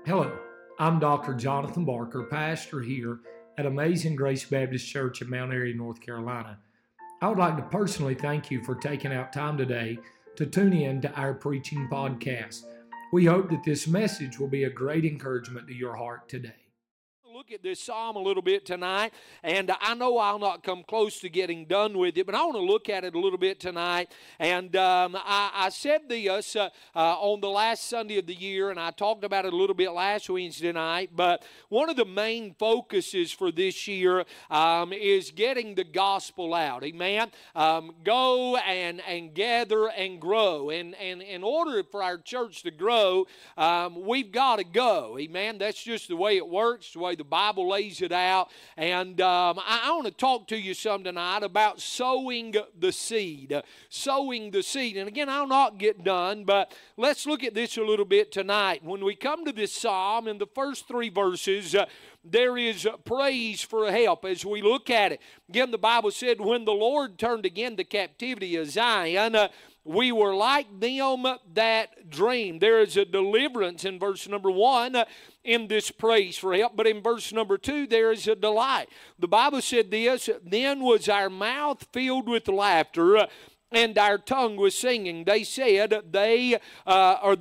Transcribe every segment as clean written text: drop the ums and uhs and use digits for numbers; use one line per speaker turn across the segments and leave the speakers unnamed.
Hello, I'm Dr. Jonathan Barker, pastor here at Amazing Grace Baptist Church in Mount Airy, North Carolina. I would like to personally thank you for taking out time today to tune in to our preaching podcast. We hope that this message will be a great encouragement to your heart today.
Look at this psalm a little bit tonight, and I know I'll not come close to getting done with it, but I want to look at it a little bit tonight. And I said this on the last Sunday of the year, and I talked about it a little bit last Wednesday night, but one of the main focuses for this year is getting the gospel out. Amen? Go and gather and grow. And in order for our church to grow, we've got to go. Amen? That's just the way it works, the way the Bible lays it out. And I want to talk to you some tonight about sowing the seed. Sowing the seed. And again, I'll not get done, but let's look at this a little bit tonight. When we come to this psalm, in the first three verses, there is praise for help as we look at it. Again, the Bible said, when the Lord turned again the captivity of Zion, we were like them that dreamed. There is a deliverance in verse number 1 in this praise for help. But in verse number 2, there is a delight. The Bible said this, then was our mouth filled with laughter, and our tongue was singing. They said, they among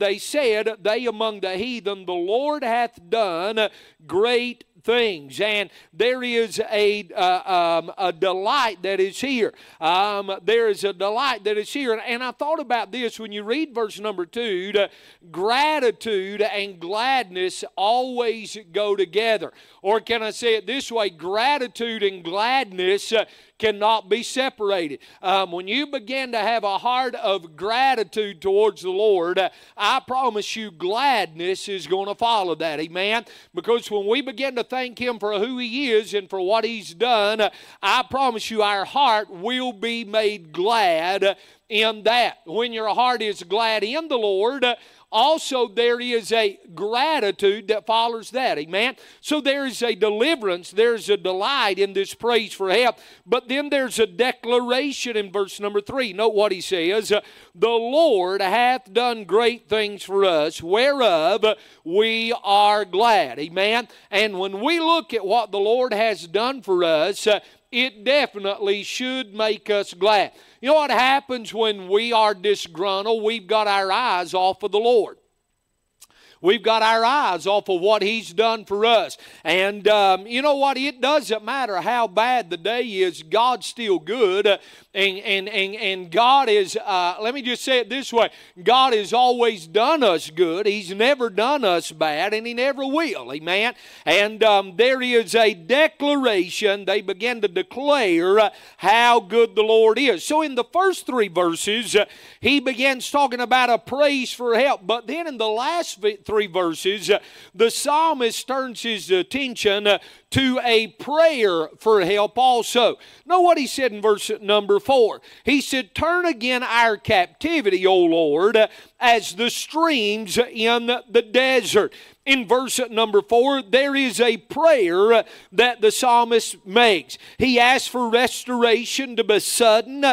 the heathen, the Lord hath done great things. And there is a delight that is here. There is a delight that is here. And I thought about this when you read verse number 2, gratitude and gladness always go together. Or can I say it this way? Gratitude and gladness cannot be separated. When you begin to have a heart of gratitude towards the Lord, I promise you gladness is going to follow that. Amen? Because when we begin to thank Him for who He is and for what He's done, I promise you our heart will be made glad in that. When your heart is glad in the Lord, also there is a gratitude that follows that. Amen? So there is a deliverance, there's a delight in this praise for help, but then there's a declaration in verse number 3. Note what he says, the Lord hath done great things for us, whereof we are glad. Amen? And when we look at what the Lord has done for us, it definitely should make us glad. You know what happens when we are disgruntled? We've got our eyes off of the Lord. We've got our eyes off of what He's done for us. And you know what? It doesn't matter how bad the day is. God's still good. And God is, let me just say it this way. God has always done us good. He's never done us bad, and He never will. Amen? And there is a declaration. They begin to declare how good the Lord is. So in the first three verses, he begins talking about a praise for help. But then in the last three verses, the psalmist turns his attention to a prayer for help also. Know what he said in verse number 4. He said, turn again our captivity, O Lord, as the streams in the desert. In verse number 4, there is a prayer that the psalmist makes. He asks for restoration to be sudden,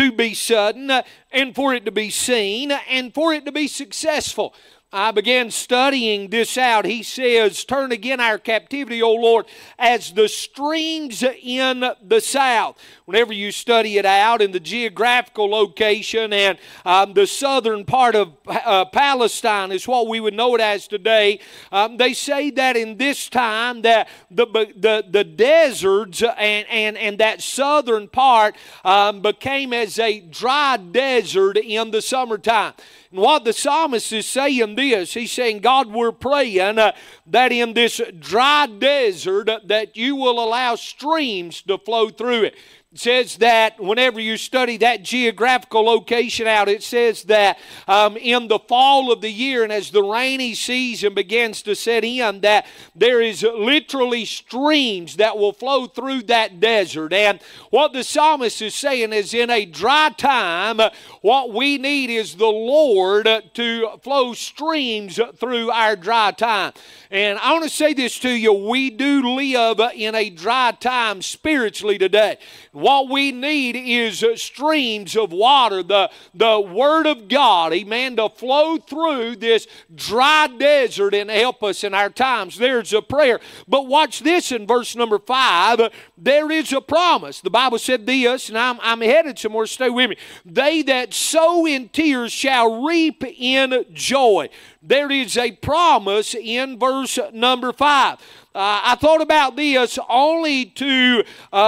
and for it to be seen, and for it to be successful. I began studying this out. He says, turn again our captivity, O Lord, as the streams in the south. Whenever you study it out in the geographical location, and the southern part of Palestine is what we would know it as today, they say that in this time that the deserts and that southern part became as a dry desert in the summertime. And what the psalmist is saying this, he's saying, God, we're praying that in this dry desert that you will allow streams to flow through it. It says that whenever you study that geographical location out, it says that in the fall of the year and as the rainy season begins to set in, that there is literally streams that will flow through that desert. And what the psalmist is saying is in a dry time, what we need is the Lord to flow streams through our dry time. And I want to say this to you, we do live in a dry time spiritually today. What we need is streams of water, the Word of God, amen, to flow through this dry desert and help us in our times. There's a prayer. But watch this in verse number 5. There is a promise. The Bible said this, and I'm headed somewhere, stay with me. They that sow in tears shall reap in joy. There is a promise in verse number 5. I thought about this. Only to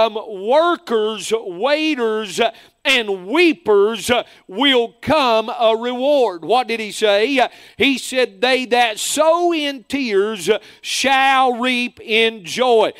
workers, waiters, and weepers will come a reward. What did he say? He said, they that sow in tears shall reap in joy.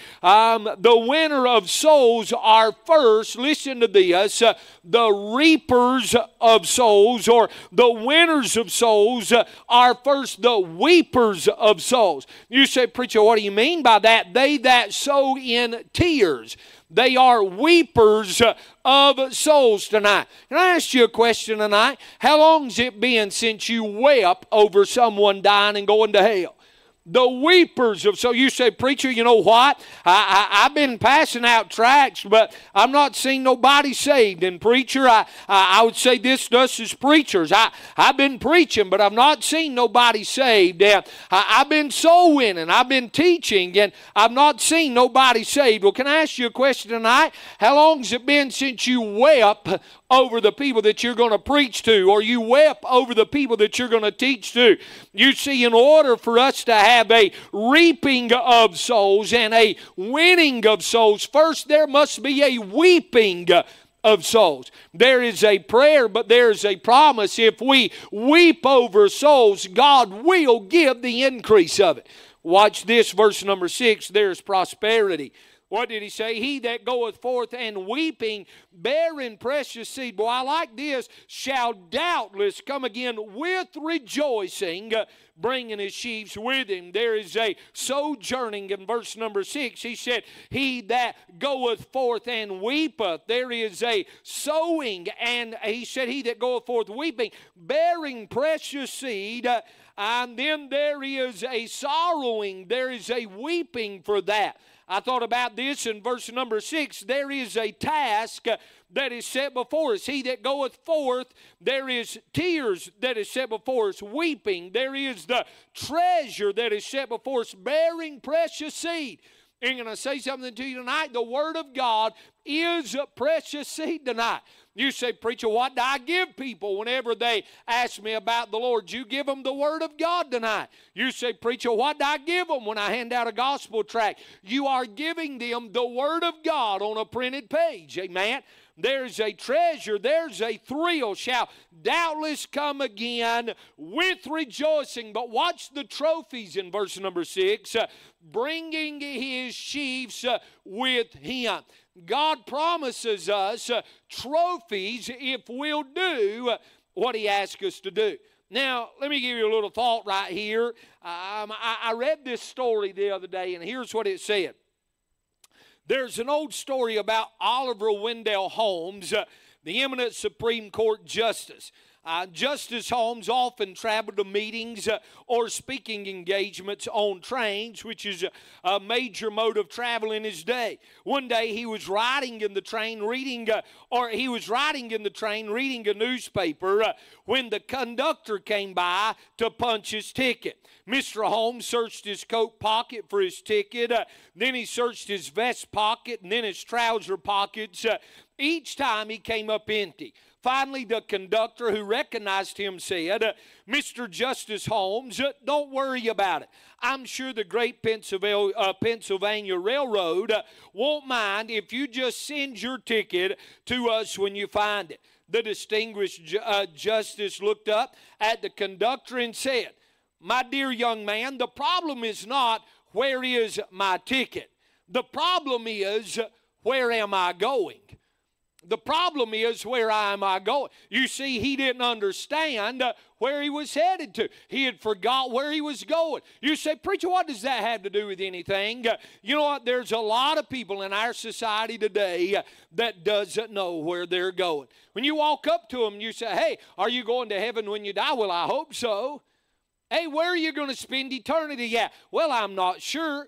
The winner of souls are first, listen to this, the reapers of souls, or the winners of souls are first the weepers of souls. You say, preacher, what do you mean by that? They that sow in tears, they are weepers of souls tonight. Can I ask you a question tonight? How long's it been since you wept over someone dying and going to hell? The weepers of souls. You say, preacher, you know what? I've been passing out tracts, but I'm not seeing nobody saved. And preacher, I would say this to us as preachers. I've been preaching, but I've not seen nobody saved. And I've been soul winning. I've been teaching, and I've not seen nobody saved. Well, can I ask you a question tonight? How long's it been since you wept over the people that you're going to preach to, or you wept over the people that you're going to teach to? You see, in order for us to have a reaping of souls and a winning of souls, first there must be a weeping of souls. There is a prayer, but there's a promise. If we weep over souls, God will give the increase of it. Watch this, verse number 6, there's prosperity. What did he say? He that goeth forth and weeping, bearing precious seed. Boy, I like this. Shall doubtless come again with rejoicing, bringing his sheaves with him. There is a sojourning in verse number 6. He said, he that goeth forth and weepeth. There is a sowing. And he said, he that goeth forth weeping, bearing precious seed. And then there is a sorrowing. There is a weeping for that. I thought about this in verse number 6. There is a task that is set before us. He that goeth forth, there is tears that is set before us, weeping. There is the treasure that is set before us, bearing precious seed. And I'm going to say something to you tonight. The Word of God is a precious seed tonight. You say, preacher, what do I give people whenever they ask me about the Lord? You give them the Word of God tonight. You say, preacher, what do I give them when I hand out a gospel tract? You are giving them the Word of God on a printed page. Amen. There's a treasure, there's a thrill, shall doubtless come again with rejoicing. But watch the trophies in verse number 6, bringing his sheaves with him. God promises us trophies if we'll do what he asks us to do. Now, let me give you a little thought right here. I read this story the other day, and here's what it said. There's an old story about Oliver Wendell Holmes, the eminent Supreme Court Justice. Justice Holmes often traveled to meetings or speaking engagements on trains, which is a major mode of travel in his day. One day he was riding in the train reading a newspaper when the conductor came by to punch his ticket. Mr. Holmes searched his coat pocket for his ticket. Then he searched his vest pocket and then his trouser pockets. Each time he came up empty. Finally, the conductor, who recognized him, said, Mr. Justice Holmes, don't worry about it. I'm sure the Great Pennsylvania Railroad won't mind if you just send your ticket to us when you find it. The distinguished justice looked up at the conductor and said, my dear young man, the problem is not where is my ticket. The problem is where am I going? The problem is, where am I going? You see, he didn't understand where he was headed to. He had forgot where he was going. You say, preacher, what does that have to do with anything? You know what? There's a lot of people in our society today that doesn't know where they're going. When you walk up to them, you say, hey, are you going to heaven when you die? Well, I hope so. Hey, where are you going to spend eternity at? Well, I'm not sure.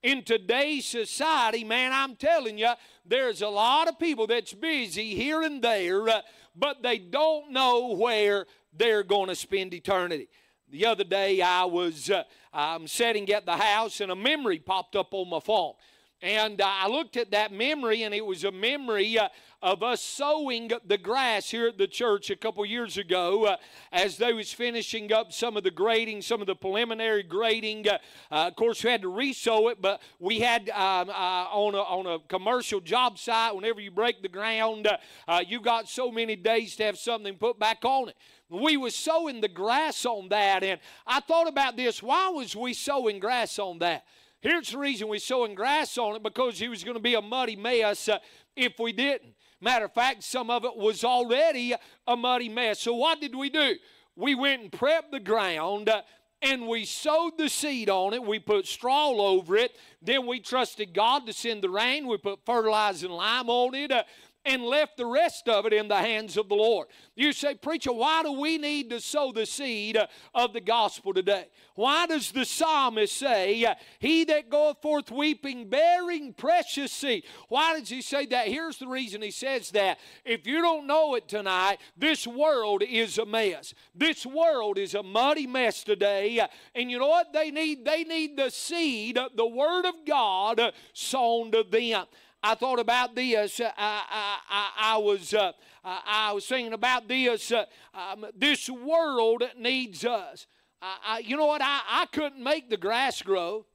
In today's society, man, I'm telling you, there's a lot of people that's busy here and there, but they don't know where they're going to spend eternity. The other day, I was sitting at the house, and a memory popped up on my phone. And I looked at that memory, and it was a memory of us sowing the grass here at the church a couple years ago as they was finishing up some of the grading, some of the preliminary grading. Of course, we had to re-sow it, but we had on a commercial job site, whenever you break the ground, you got so many days to have something put back on it. We was sowing the grass on that, and I thought about this. Why was we sowing grass on that? Here's the reason we're sowing grass on it, because it was going to be a muddy mess if we didn't. Matter of fact, some of it was already a muddy mess. So what did we do? We went and prepped the ground, and we sowed the seed on it. We put straw over it. Then we trusted God to send the rain. We put fertilizer and lime on it, and left the rest of it in the hands of the Lord. You say, preacher, why do we need to sow the seed of the gospel today? Why does the psalmist say, he that goeth forth weeping, bearing precious seed? Why does he say that? Here's the reason he says that. If you don't know it tonight, this world is a mess. This world is a muddy mess today. And you know what they need? They need the seed, the Word of God, sown to them. I thought about this. I was thinking about this. This world needs us. You know what? I couldn't make the grass grow.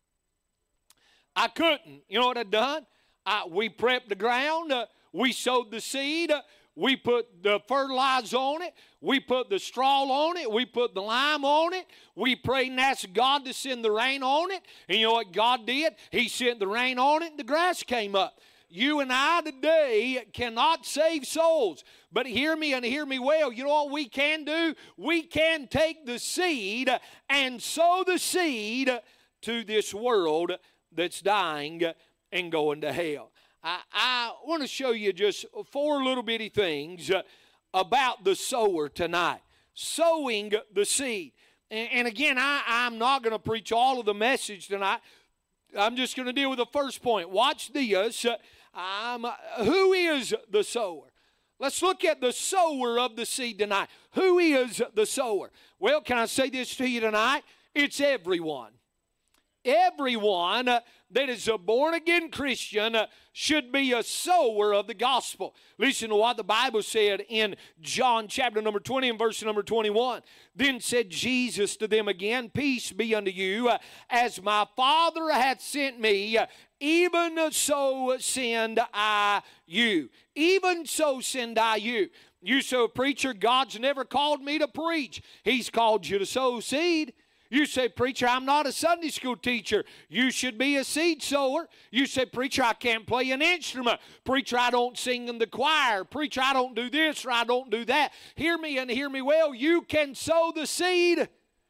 I couldn't. You know what I done? We prepped the ground. We sowed the seed. We put the fertilizer on it. We put the straw on it. We put the lime on it. We prayed and asked God to send the rain on it. And you know what God did? He sent the rain on it and the grass came up. You and I today cannot save souls. But hear me and hear me well. You know what we can do? We can take the seed and sow the seed to this world that's dying and going to hell. I want to show you just 4 little bitty things about the sower tonight. Sowing the seed. And again, I'm not going to preach all of the message tonight. I'm just going to deal with the first point. Watch this. Who is the sower? Let's look at the sower of the seed tonight. Who is the sower? Well, can I say this to you tonight? It's everyone. Everyone that is a born-again Christian should be a sower of the gospel. Listen to what the Bible said in John chapter number 20 and verse number 21. Then said Jesus to them again, peace be unto you, as my Father hath sent me, even so send I you. Even so send I you. You say, preacher, God's never called me to preach. He's called you to sow seed. You say, preacher, I'm not a Sunday school teacher. You should be a seed sower. You say, preacher, I can't play an instrument. Preacher, I don't sing in the choir. Preacher, I don't do this or I don't do that. Hear me and hear me well. You can sow the seed.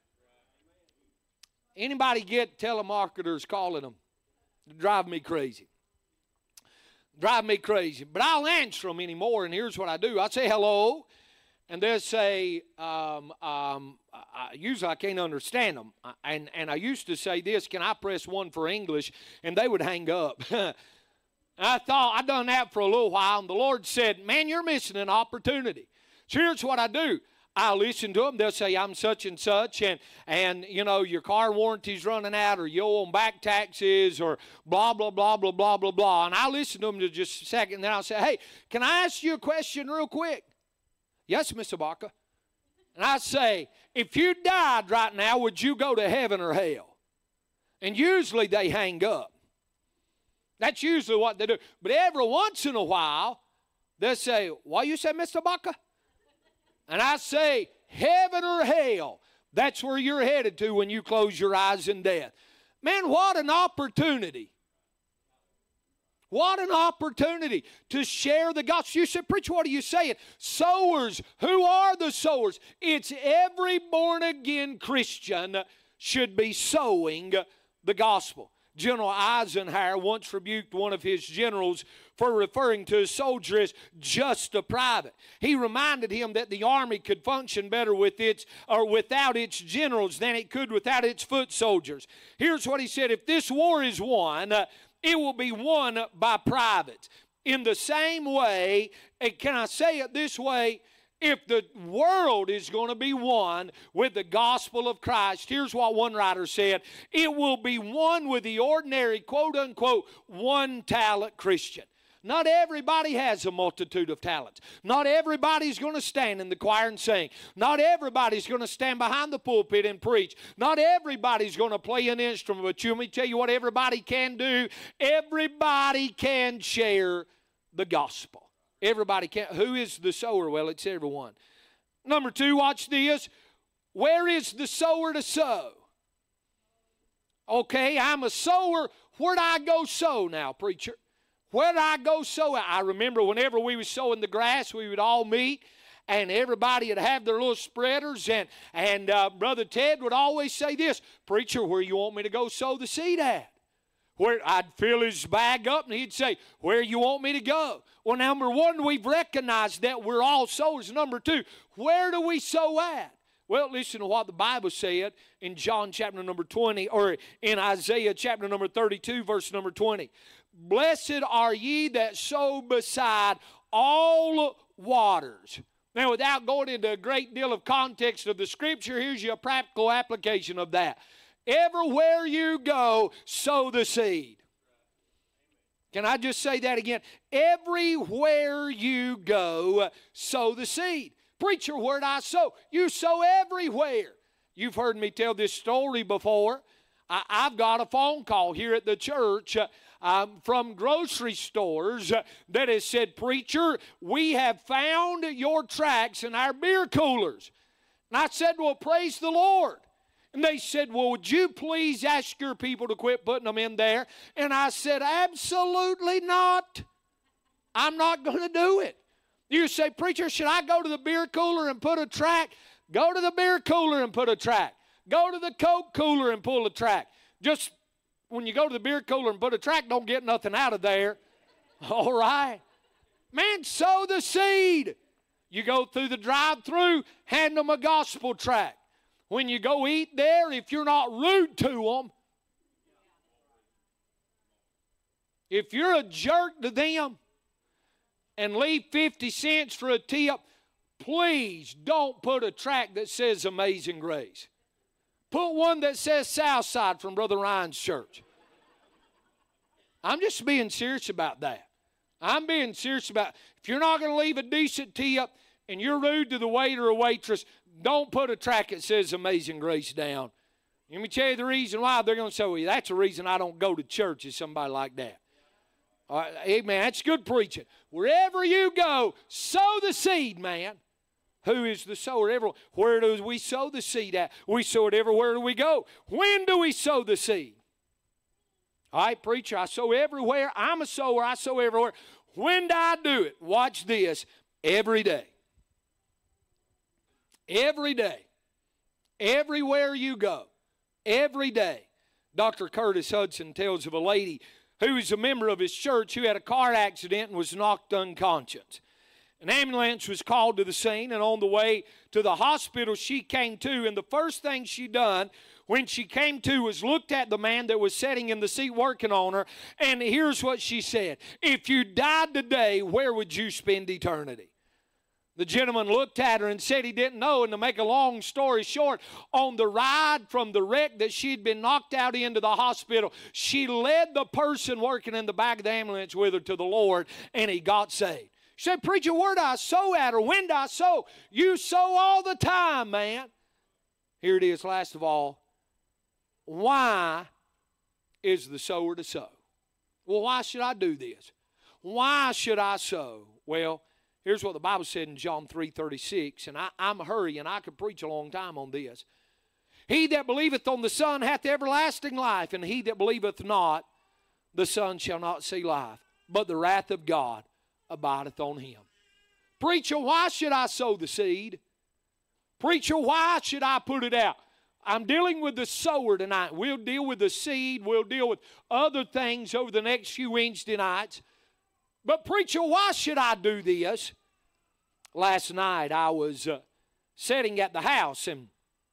Anybody get telemarketers calling them? Drive me crazy. Drive me crazy. But I'll answer them anymore, and here's what I do. I say hello. And they'll say, usually I can't understand them. And I used to say this, can I press 1 for English? And they would hang up. I thought, I'd done that for a little while, and the Lord said, man, you're missing an opportunity. So here's what I do. I listen to them. They'll say, I'm such and such, and you know, your car warranty's running out, or you owe them back taxes, or blah, blah, blah, blah, blah, blah, blah. And I listen to them to just a second, and then I'll say, hey, can I ask you a question real quick? Yes, Mr. Barker. And I say, if you died right now, would you go to heaven or hell? And usually they hang up. That's usually what they do. But every once in a while, they'll say, what you say, Mr. Barker? And I say, heaven or hell. That's where you're headed to when you close your eyes in death. Man, what an opportunity. What an opportunity to share the gospel. You said, preacher, what are you saying? Sowers. Who are the sowers? It's every born-again Christian should be sowing the gospel. General Eisenhower once rebuked one of his generals for referring to a soldier as just a private. He reminded him that the army could function better with without its generals than it could without its foot soldiers. Here's what he said: if this war is won, it will be won by privates. In the same way, and can I say it this way? If the world is going to be won with the gospel of Christ, here's what one writer said: it will be won with the ordinary, quote-unquote, one-talent Christian. Not everybody has a multitude of talents. Not everybody's going to stand in the choir and sing. Not everybody's going to stand behind the pulpit and preach. Not everybody's going to play an instrument. But let me tell you what everybody can do. Everybody can share the gospel. Everybody can. Who is the sower? Well, it's everyone. Number 2, watch this. Where is the sower to sow? Okay, I'm a sower. Where do I go sow now, preacher? Where do I go sow? I remember whenever we were sowing the grass, we would all meet, and everybody would have their little spreaders, and Brother Ted would always say this: preacher, where you want me to go sow the seed at? Where I'd fill his bag up and he'd say, where you want me to go? Well, number 1, we've recognized that we're all sowers. Number 2, where do we sow at? Well, listen to what the Bible said in John chapter number 20, or in Isaiah chapter number 32, verse number 20. Blessed are ye that sow beside all waters. Now, without going into a great deal of context of the Scripture, here's your practical application of that. Everywhere you go, sow the seed. Can I just say that again? Everywhere you go, sow the seed. Preacher, where'd I sow? You sow everywhere. You've heard me tell this story before. I've got a phone call here at the church from grocery stores that has said, preacher, we have found your tracts in our beer coolers. And I said, well, praise the Lord. And they said, well, would you please ask your people to quit putting them in there? And I said, absolutely not. I'm not going to do it. You say, preacher, should I go to the beer cooler and put a tract? Go to the beer cooler and put a tract. Go to the Coke cooler and pull a tract. Just when you go to the beer cooler and put a tract, don't get nothing out of there. All right? Man, sow the seed. You go through the drive-thru, hand them a gospel tract. When you go eat there, if you're not rude to them, if you're a jerk to them and leave 50 cents for a tip, please don't put a tract that says Amazing Grace. Put one that says Southside from Brother Ryan's church. I'm just being serious about that. I'm being serious about it. If you're not going to leave a decent tip and you're rude to the waiter or waitress, don't put a tract that says Amazing Grace down. Let me tell you the reason why. They're going to say, well, that's the reason I don't go to church, is somebody like that. All right, amen. That's good preaching. Wherever you go, sow the seed, man. Who is the sower? Everyone. Where do we sow the seed at? We sow it everywhere we go. When do we sow the seed? All right, preacher, I sow everywhere. I'm a sower. I sow everywhere. When do I do it? Watch this. Every day. Every day. Everywhere you go. Every day. Dr. Curtis Hudson tells of a lady who was a member of his church who had a car accident and was knocked unconscious. An ambulance was called to the scene, and on the way to the hospital, she came to, and the first thing she done when she came to was looked at the man that was sitting in the seat working on her, and here's what she said: if you died today, where would you spend eternity? The gentleman looked at her and said he didn't know, and to make a long story short, on the ride from the wreck that she'd been knocked out into the hospital, she led the person working in the back of the ambulance with her to the Lord, and he got saved. She said, preacher, where do I sow at, or when do I sow? You sow all the time, man. Here it is, last of all. Why is the sower to sow? Well, why should I do this? Why should I sow? Well, here's what the Bible said in John 3:36, and I'm hurrying. I could preach a long time on this. He that believeth on the Son hath everlasting life, and he that believeth not, the Son shall not see life, but the wrath of God abideth on him. Preacher, why should I sow the seed? Preacher, why should I put it out? I'm dealing with the sower tonight. We'll deal with the seed. We'll deal with other things over the next few Wednesday nights. But preacher, why should I do this? Last night I was sitting at the house, and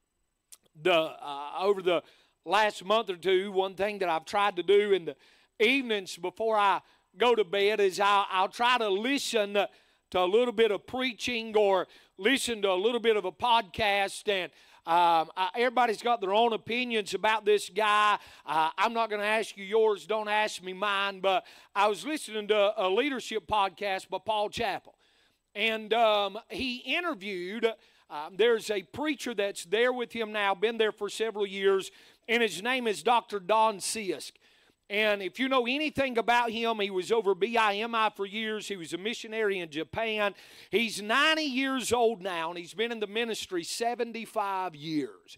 over the last month or two, one thing that I've tried to do in the evenings before I go to bed is I'll try to listen to a little bit of preaching or listen to a little bit of a podcast. And everybody's got their own opinions about this guy. I'm not going to ask you yours. Don't ask me mine. But I was listening to a leadership podcast by Paul Chappell. And he interviewed, there's a preacher that's there with him now, been there for several years, and his name is Dr. Don Sisk. And if you know anything about him, he was over BIMI for years. He was a missionary in Japan. He's 90 years old now, and he's been in the ministry 75 years.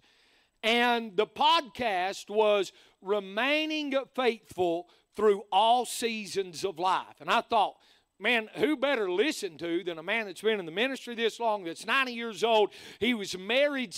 And the podcast was Remaining Faithful Through All Seasons of Life. And I thought, man, who better listen to than a man that's been in the ministry this long, that's 90 years old. He was married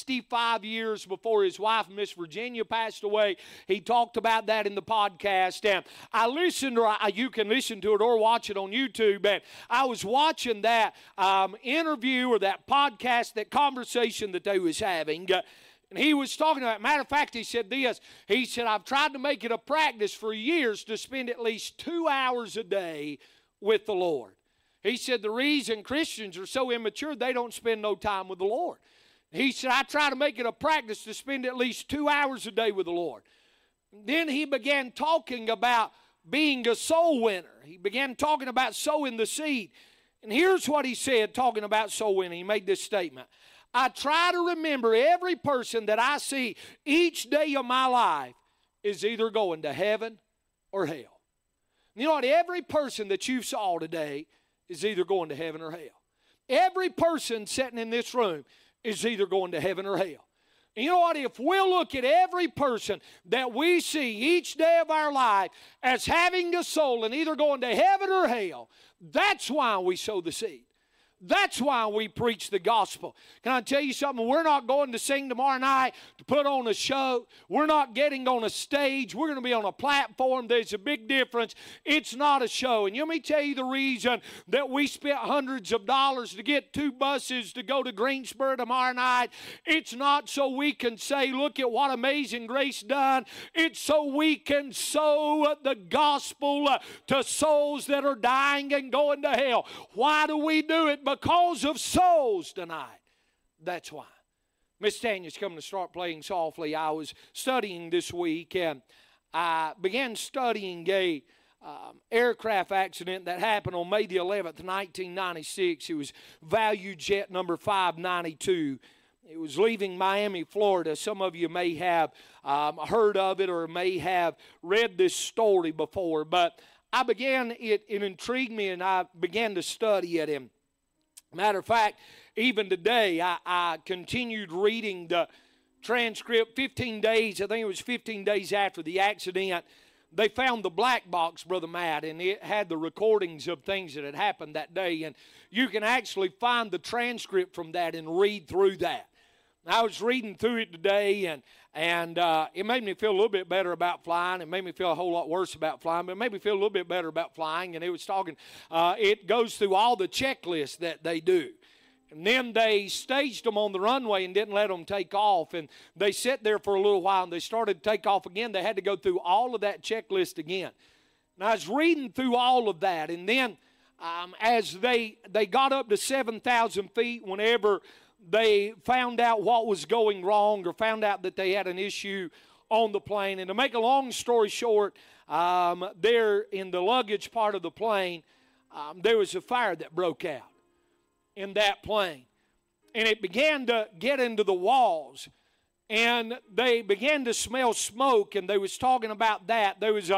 65 years before his wife, Miss Virginia, passed away. He talked about that in the podcast. And I listened, or you can listen to it or watch it on YouTube. And I was watching that interview or that podcast, that conversation that they was having. And he was talking about, matter of fact, he said this. He said, I've tried to make it a practice for years to spend at least 2 hours a day with the Lord. He said the reason Christians are so immature, they don't spend no time with the Lord. He said, I try to make it a practice to spend at least 2 hours a day with the Lord. Then he began talking about being a soul winner. He began talking about sowing the seed. And here's what he said, talking about soul winning. He made this statement. I try to remember every person that I see each day of my life is either going to heaven or hell. You know what? Every person that you saw today is either going to heaven or hell. Every person sitting in this room is either going to heaven or hell. And you know what? If we'll look at every person that we see each day of our life as having a soul and either going to heaven or hell, that's why we sow the seed. That's why we preach the gospel. Can I tell you something? We're not going to sing tomorrow night to put on a show. We're not getting on a stage. We're going to be on a platform. There's a big difference. It's not a show. And let me tell you the reason that we spent hundreds of dollars to get 2 buses to go to Greensboro tomorrow night. It's not so we can say, look at what Amazing Grace done. It's so we can sow the gospel to souls that are dying and going to hell. Why do we do it? Because of souls tonight. That's why. Miss Tanya's coming to start playing softly. I was studying this week, and I began studying a aircraft accident that happened on May the 11th, 1996. It was Value Jet number 592. It was leaving Miami, Florida. Some of you may have heard of it or may have read this story before, but it intrigued me, and I began to study it. And matter of fact, even today, I continued reading the transcript. 15 days, I think it was 15 days after the accident, they found the black box, Brother Matt, and it had the recordings of things that had happened that day. And you can actually find the transcript from that and read through that. I was reading through it today, and it made me feel a little bit better about flying. It made me feel a whole lot worse about flying, but it made me feel a little bit better about flying. And it was talking, it goes through all the checklists that they do. And then they staged them on the runway and didn't let them take off. And they sat there for a little while, and they started to take off again. They had to go through all of that checklist again. And I was reading through all of that. And then as they got up to 7,000 feet, whenever they found out what was going wrong or found out that they had an issue on the plane. And to make a long story short, there in the luggage part of the plane, there was a fire that broke out in that plane. And it began to get into the walls. And they began to smell smoke, and they was talking about that. There was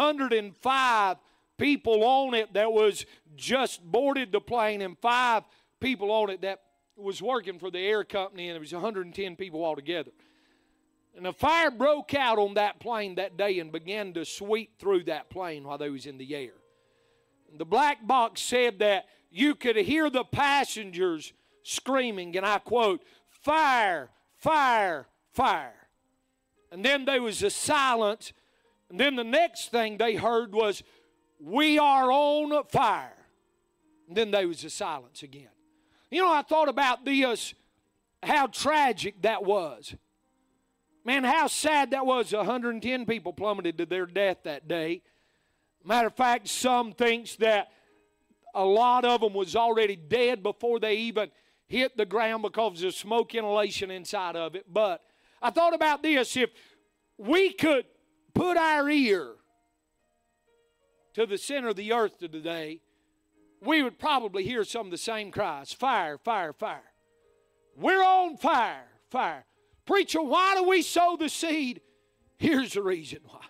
105 people on it that was just boarded the plane, and 5 people on it that was working for the air company, and there was 110 people altogether. And a fire broke out on that plane that day and began to sweep through that plane while they was in the air. And the black box said that you could hear the passengers screaming, and I quote, "Fire, fire, fire. And then there was a silence. And then the next thing they heard was, we are on fire. And then there was a silence again. You know, I thought about this, how tragic that was. Man, how sad that was. 110 people plummeted to their death that day. Matter of fact, some thinks that a lot of them was already dead before they even hit the ground because of smoke inhalation inside of it. But I thought about this. If we could put our ear to the center of the earth today, we would probably hear some of the same cries. Fire, fire, fire. We're on fire, fire. Preacher, why do we sow the seed? Here's the reason why.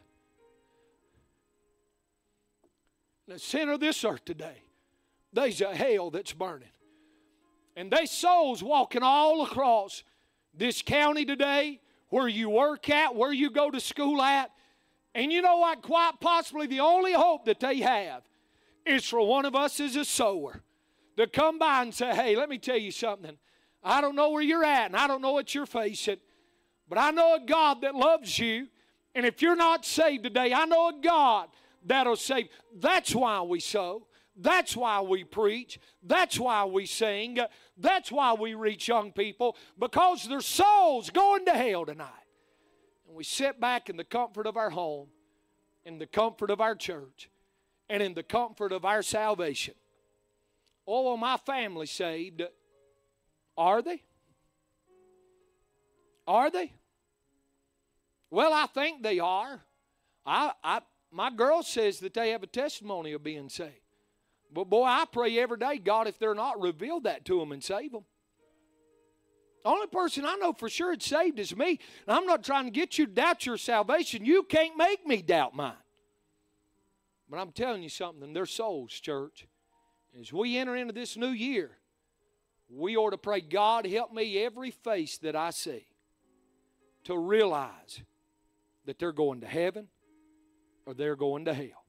In the center of this earth today, there's a hell that's burning. And there's souls walking all across this county today, where you work at, where you go to school at. And you know what? Quite possibly the only hope that they have is for one of us as a sower to come by and say, hey, let me tell you something. I don't know where you're at, and I don't know what you're facing, but I know a God that loves you. And if you're not saved today, I know a God that'll save. That's why we sow. That's why we preach. That's why we sing. That's why we reach young people, because their souls going to hell tonight. And we sit back in the comfort of our home, in the comfort of our church, and in the comfort of our salvation. Oh, my family saved. Are they? Are they? Well, I think they are. My girl says that they have a testimony of being saved. But boy, I pray every day, God, if they're not, reveal that to them and save them. The only person I know for sure it's saved is me. And I'm not trying to get you to doubt your salvation. You can't make me doubt mine. But I'm telling you something, they're souls, church. As we enter into this new year, we ought to pray, God, help me every face that I see to realize that they're going to heaven or they're going to hell.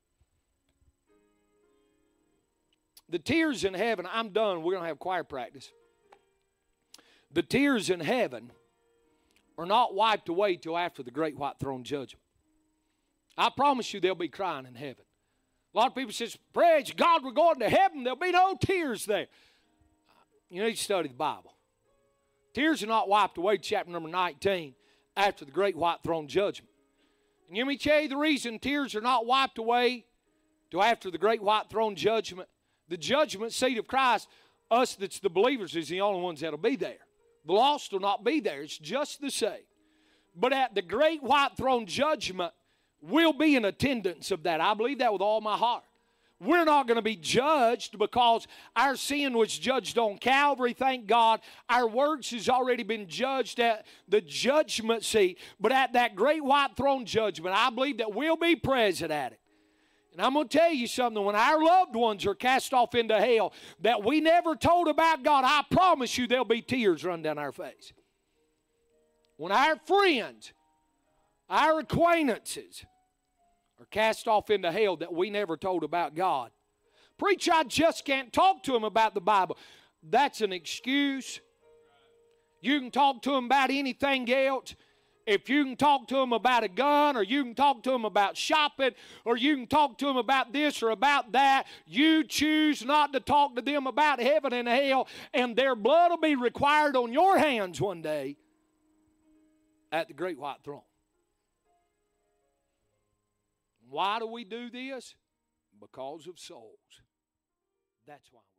The tears in heaven, I'm done. We're going to have choir practice. The tears in heaven are not wiped away till after the great white throne judgment. I promise you there'll be crying in heaven. A lot of people say, praise God, we're going to heaven. There'll be no tears there. You need to study the Bible. Tears are not wiped away, chapter number 19, after the great white throne judgment. And let me tell you the reason tears are not wiped away till after the great white throne judgment. The judgment seat of Christ, us that's the believers, is the only ones that'll be there. The lost will not be there. It's just the same. But at the great white throne judgment, we'll be in attendance of that. I believe that with all my heart. We're not going to be judged because our sin was judged on Calvary. Thank God our works has already been judged at the judgment seat. But at that great white throne judgment, I believe that we'll be present at it. And I'm going to tell you something. When our loved ones are cast off into hell that we never told about God, I promise you there'll be tears run down our face. When our friends, our acquaintances are cast off into hell that we never told about God. Preacher, I just can't talk to them about the Bible. That's an excuse. You can talk to them about anything else. If you can talk to them about a gun, or you can talk to them about shopping, or you can talk to them about this or about that, you choose not to talk to them about heaven and hell, and their blood will be required on your hands one day at the great white throne. Why do we do this? Because of souls. That's why.